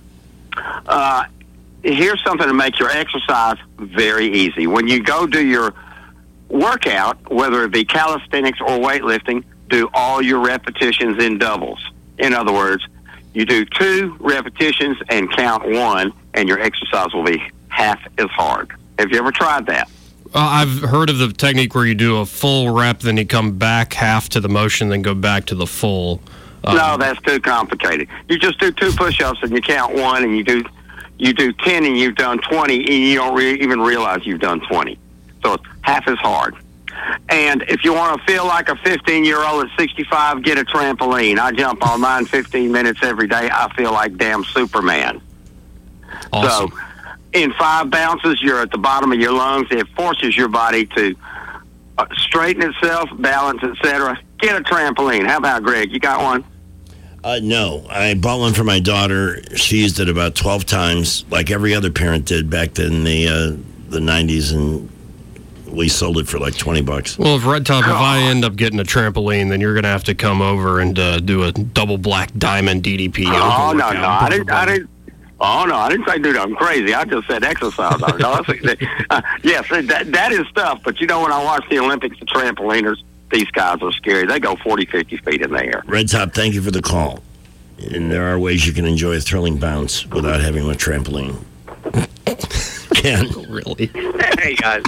Here's something to make your exercise very easy. When you go do your workout, whether it be calisthenics or weightlifting, do all your repetitions in doubles. In other words, you do 2 repetitions and count 1, and your exercise will be half as hard. Have you ever tried that? I've heard of the technique where you do a full rep, then you come back half to the motion, then go back to the full. No, that's too complicated. You just do 2 push-ups and you count 1, and you do 10 and you've done 20, and you don't even realize you've done 20. So it's half as hard. And if you want to feel like a 15-year-old at 65, get a trampoline. I jump on mine 15 minutes every day. I feel like damn Superman. Awesome. So in 5 bounces, you're at the bottom of your lungs. It forces your body to straighten itself, balance, etc. Get a trampoline. How about, Greg? You got one? No. I bought one for my daughter. She used it about 12 times, like every other parent did back in the 90s, and we sold it for like $20. Well, if Red Top, if I end up getting a trampoline, then you're going to have to come over and do a double black diamond DDP. Oh, no. I didn't. Oh, no, I didn't say, dude, I'm crazy. I just said exercise. Yes, that is stuff. But, you know, when I watch the Olympics, the trampoliners, these guys are scary. They go 40, 50 feet in the air. Red Top, thank you for the call. And there are ways you can enjoy a thrilling bounce without having a trampoline. Ken. Really? Hey, guys.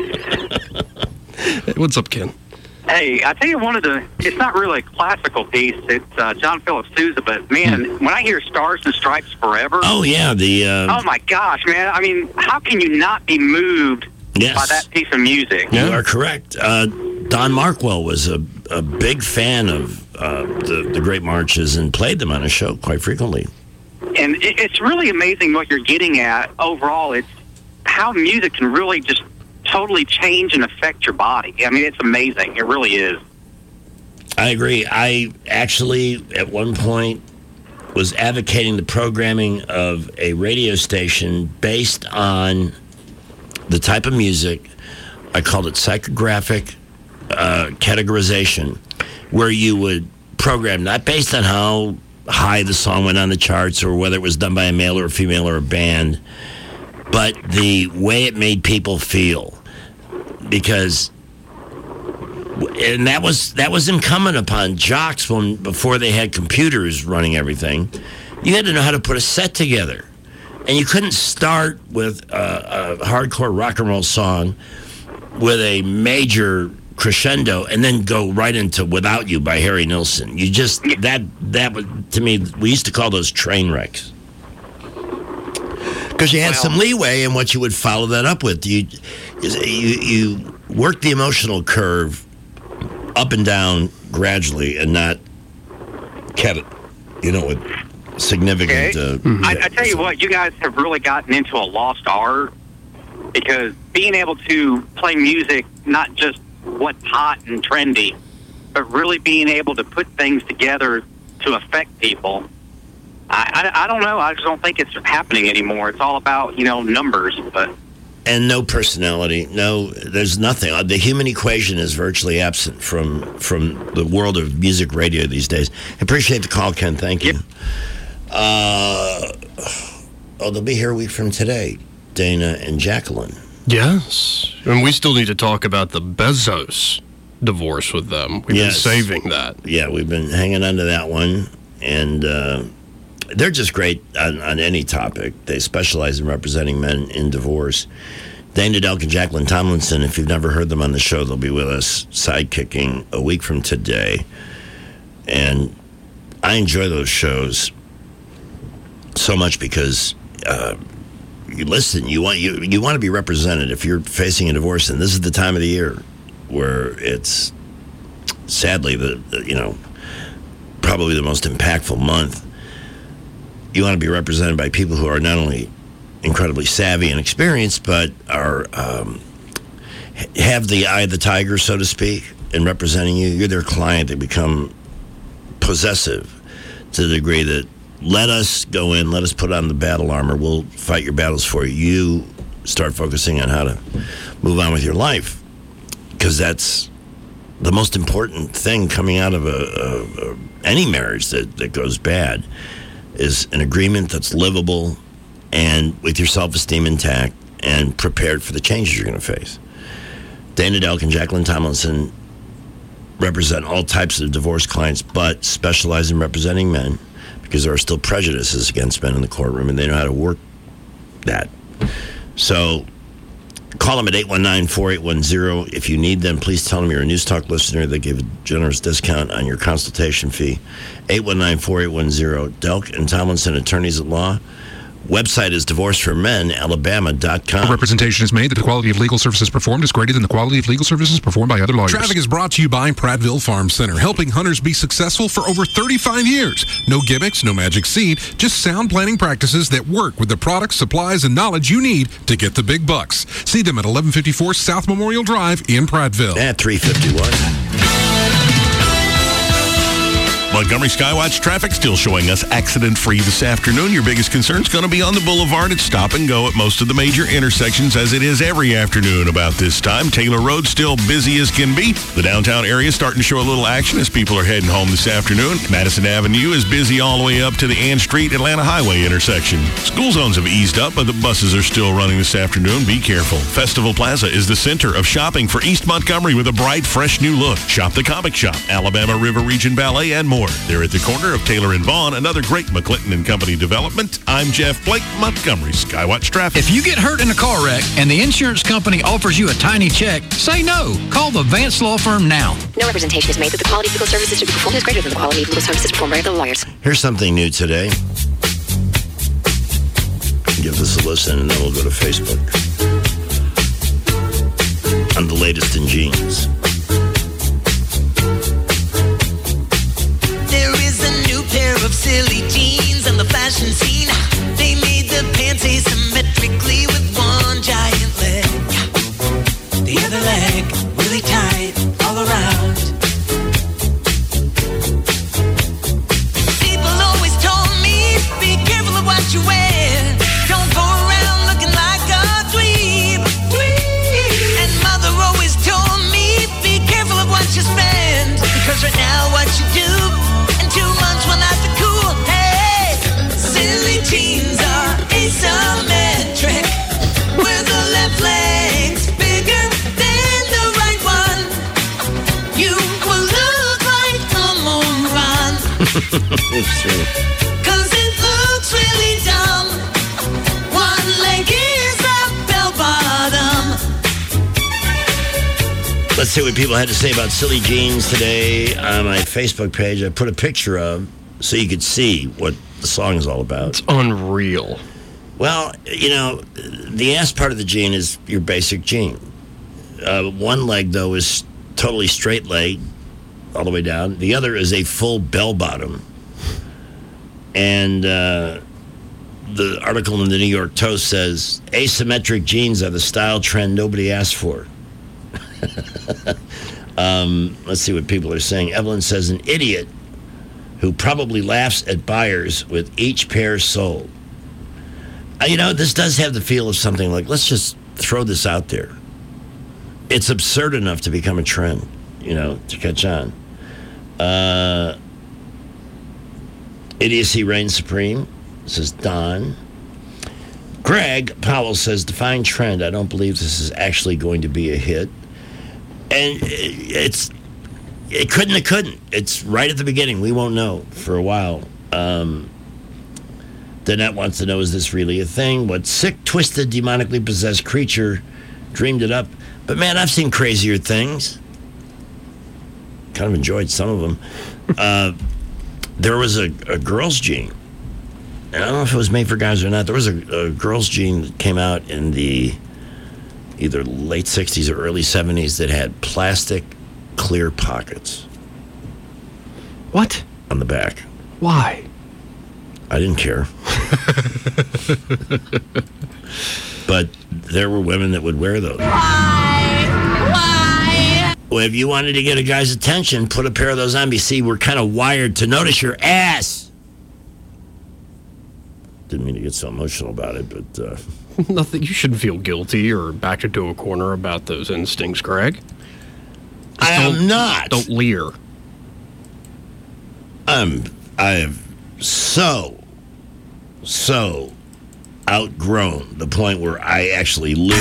What's up, Ken? Hey, I tell you, it's not really a classical piece. It's John Philip Sousa, but man, when I hear Stars and Stripes Forever. Oh, yeah. Oh, my gosh, man. I mean, how can you not be moved by that piece of music? You are correct. Don Markwell was a big fan of the great marches and played them on his show quite frequently. And it's really amazing what you're getting at overall. It's how music can really just totally change and affect your body. I mean, it's amazing. It really is. I agree. I actually, at one point, was advocating the programming of a radio station based on the type of music. I called it psychographic categorization, where you would program not based on how high the song went on the charts or whether it was done by a male or a female or a band, but the way it made people feel. Because, and that was incumbent upon jocks before they had computers running everything. You had to know how to put a set together. And you couldn't start with a hardcore rock and roll song with a major crescendo and then go right into Without You by Harry Nilsson. You just, that was, to me, we used to call those train wrecks. Because you had some leeway in what you would follow that up with. You work the emotional curve up and down gradually and not cut it, with significant... I tell you what, you guys have really gotten into a lost art, because being able to play music, not just what's hot and trendy, but really being able to put things together to affect people. I don't know. I just don't think it's happening anymore. It's all about, numbers. And no personality. No, there's nothing. The human equation is virtually absent from the world of music radio these days. I appreciate the call, Ken. Thank you. They'll be here a week from today, Dana and Jacqueline. Yes. And we still need to talk about the Bezos divorce with them. We've been saving that. Yeah, we've been hanging on to that one. And they're just great on any topic. They specialize in representing men in divorce. Dana Delk and Jacqueline Tomlinson, if you've never heard them on the show, they'll be with us sidekicking a week from today. And I enjoy those shows so much because you listen, you want to be represented. If you're facing a divorce, and this is the time of the year where it's sadly probably the most impactful month. You want to be represented by people who are not only incredibly savvy and experienced, but are have the eye of the tiger, so to speak, in representing you. You're their client. They become possessive to the degree that let us go in, let us put on the battle armor. We'll fight your battles for you. You start focusing on how to move on with your life, because that's the most important thing coming out of any marriage that goes bad, is an agreement that's livable and with your self-esteem intact and prepared for the changes you're going to face. Dana Delk and Jacqueline Tomlinson represent all types of divorce clients, but specialize in representing men, because there are still prejudices against men in the courtroom, and they know how to work that. So call them at 819-4810. If you need them, please tell them you're a News Talk listener. They give a generous discount on your consultation fee. 819-4810. Delk and Tomlinson, attorneys at law. Website is divorceformenalabama.com. Representation is made that the quality of legal services performed is greater than the quality of legal services performed by other lawyers. Traffic is brought to you by Prattville Farm Center, helping hunters be successful for over 35 years. No gimmicks, no magic seed, just sound planning practices that work with the products, supplies, and knowledge you need to get the big bucks. See them at 1154 South Memorial Drive in Prattville. At 351. Montgomery Skywatch traffic still showing us accident-free this afternoon. Your biggest concern is going to be on the boulevard. It's stop and go at most of the major intersections, as it is every afternoon about this time. Taylor Road still busy as can be. The downtown area is starting to show a little action as people are heading home this afternoon. Madison Avenue is busy all the way up to the Ann Street Atlanta Highway intersection. School zones have eased up, but the buses are still running this afternoon. Be careful. Festival Plaza is the center of shopping for East Montgomery with a bright, fresh new look. Shop the Comic Shop, Alabama River Region Ballet, and more. more. They're at the corner of Taylor and Vaughn, another great McClinton and Company development. I'm Jeff Blake, Montgomery Skywatch Traffic. If you get hurt in a car wreck and the insurance company offers you a tiny check, say no. Call the Vance Law Firm now. No representation is made that the quality of legal services to be performed is greater than the quality of legal services performed by other lawyers. Here's something new today. Give this a listen, and then we'll go to Facebook. On the latest in jeans. There is a new pair of silly jeans on the fashion scene. They made the pants asymmetrically with one giant leg. The other leg really tight all around. People always told me, be careful of what you wear. Don't go around looking like a dweeb. And mother always told me, be careful of what you spend. Because right now what you do in 2 months will not be cool. Hey, silly jeans are asymmetric. Where the left leg's bigger than the right one. You will look like a moron. It's true. Cause it looks really dumb. One leg is a bell bottom. Let's see what people had to say about silly jeans today on my Facebook page. I put a picture of so you could see what the song is all about. It's unreal. Well, you know, the ass part of the jean is your basic jean. One leg, though, is totally straight leg all the way down. The other is a full bell bottom. And the article in the New York Post says, asymmetric jeans are the style trend nobody asked for. Let's see what people are saying. Evelyn says, an idiot who probably laughs at buyers with each pair sold. You know, this does have the feel of something like, let's just throw this out there. It's absurd enough to become a trend, you know, to catch on. Idiocy reigns supreme, says Don. Greg Powell says, define trend. I don't believe this is actually going to be a hit. And it couldn't. It's right at the beginning. We won't know for a while. Danette wants to know, is this really a thing? What sick, twisted, demonically possessed creature dreamed it up? But man, I've seen crazier things. Kind of enjoyed some of them. There was a girl's jean. And I don't know if it was made for guys or not. There was a girl's jean that came out in the either late 60s or early 70s that had plastic clear pockets. What? On the back. Why? I didn't care. But there were women that would wear those. Why? Well, if you wanted to get a guy's attention, put a pair of those on. You see, we're kind of wired to notice your ass. Didn't mean to get so emotional about it, but... Nothing. You shouldn't feel guilty or backed into a corner about those instincts, Greg. I am not. Don't leer. I have so outgrown the point where I actually leer.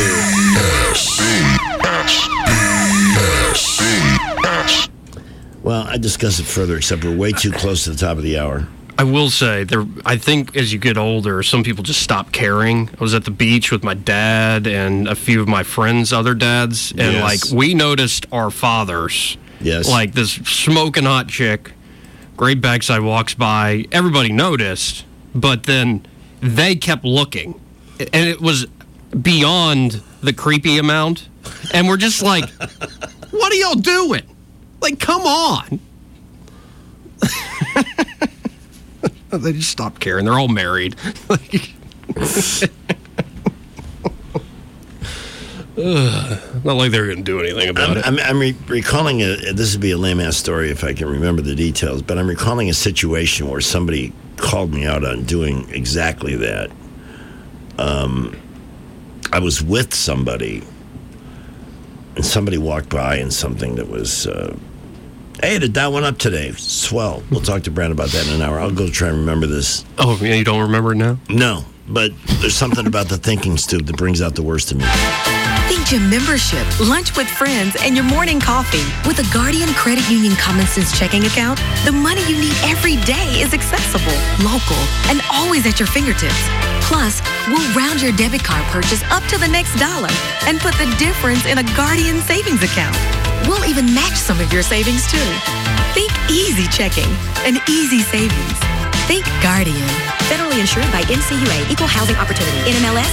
Well, I discuss it further, except we're way too close to the top of the hour. I will say, I think as you get older, some people just stop caring. I was at the beach with my dad and a few of my friends' other dads, and Yes. we noticed our fathers. Yes. Like this smoking hot chick, great backside walks by. Everybody noticed, but then they kept looking, and it was beyond the creepy amount. And we're just like, what are y'all doing? Like, come on. They just stopped caring. They're all married. Not like they're going to do anything about it. I'm recalling this would be a lame-ass story if I can remember the details, but I'm recalling a situation where somebody called me out on doing exactly that. I was with somebody, and somebody walked by in something that was... Hey, the Dow went up today. Swell. We'll talk to Brad about that in an hour. I'll go try and remember this. Oh, yeah, you don't remember it now? No, but there's something about the thinking, Stu, that brings out the worst in me. Think gym membership, lunch with friends, and your morning coffee. With a Guardian Credit Union Common Sense checking account, the money you need every day is accessible, local, and always at your fingertips. Plus, we'll round your debit card purchase up to the next dollar and put the difference in a Guardian savings account. We'll even match some of your savings, too. Think easy checking and easy savings. Think Guardian. Federally insured by NCUA. Equal Housing Opportunity. NMLS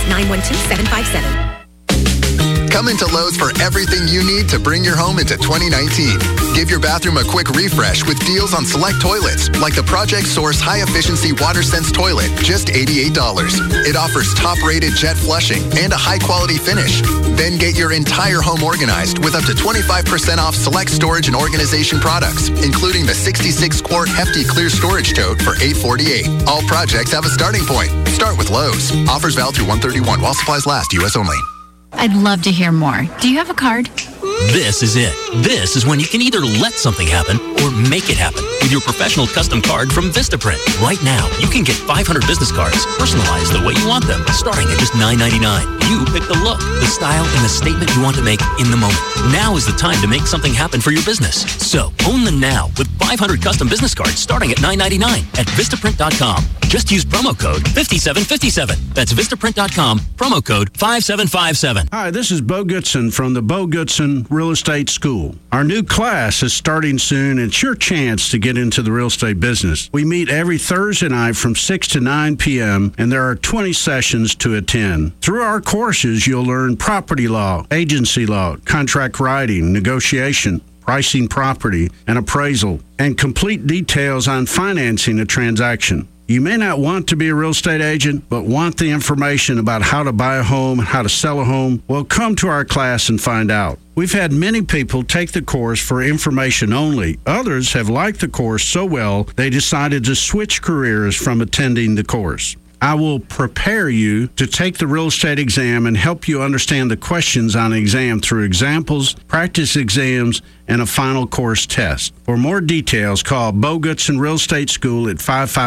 912757. Come into Lowe's for everything you need to bring your home into 2019. Give your bathroom a quick refresh with deals on select toilets, like the Project Source High Efficiency WaterSense toilet, just $88. It offers top-rated jet flushing and a high-quality finish. Then get your entire home organized with up to 25% off select storage and organization products, including the 66-quart hefty clear storage tote for $848. All projects have a starting point. Start with Lowe's. Offers valid through 1/31 while supplies last. U.S. only. I'd love to hear more. Do you have a card? This is it. This is when you can either let something happen or make it happen with your professional custom card from Vistaprint. Right now, you can get 500 business cards personalized the way you want them, starting at just $9.99. You pick the look, the style, and the statement you want to make in the moment. Now is the time to make something happen for your business. So, own them now with 500 custom business cards starting at $9.99 at Vistaprint.com. Just use promo code 5757. That's Vistaprint.com, promo code 5757. Hi, this is Bo Goodson from the Bo Goodson Real Estate School. Our new class is starting soon, and it's your chance to get into the real estate business. We meet every Thursday night from 6 to 9 p.m., and there are 20 sessions to attend. Through our courses, you'll learn property law, agency law, contract writing, negotiation, pricing property, and appraisal, and complete details on financing a transaction. You may not want to be a real estate agent, but want the information about how to buy a home, how to sell a home. Well, come to our class and find out. We've had many people take the course for information only. Others have liked the course so well, they decided to switch careers from attending the course. I will prepare you to take the real estate exam and help you understand the questions on the exam through examples, practice exams, and a final course test. For more details, call Bo Goodson Real Estate School at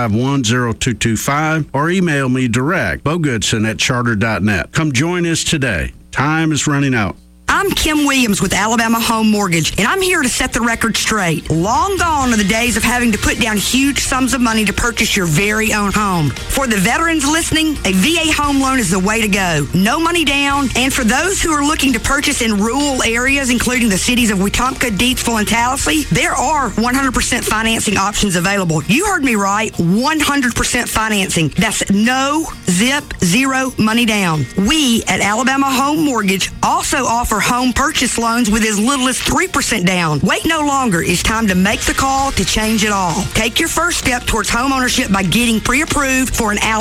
551-0225 or email me direct, bogoodson@charter.net. Come join us today. Time is running out. I'm Kim Williams with Alabama Home Mortgage, and I'm here to set the record straight. Long gone are the days of having to put down huge sums of money to purchase your very own home. For the veterans listening, a VA home loan is the way to go. No money down, and for those who are looking to purchase in rural areas, including the cities of Wetumpka, Deatsville, and Tallahassee, there are 100% financing options available. You heard me right, 100% financing. That's no, zip, zero money down. We at Alabama Home Mortgage also offer home purchase loans with as little as 3% down. Wait no longer. It's time to make the call to change it all. Take your first step towards home ownership by getting pre-approved for an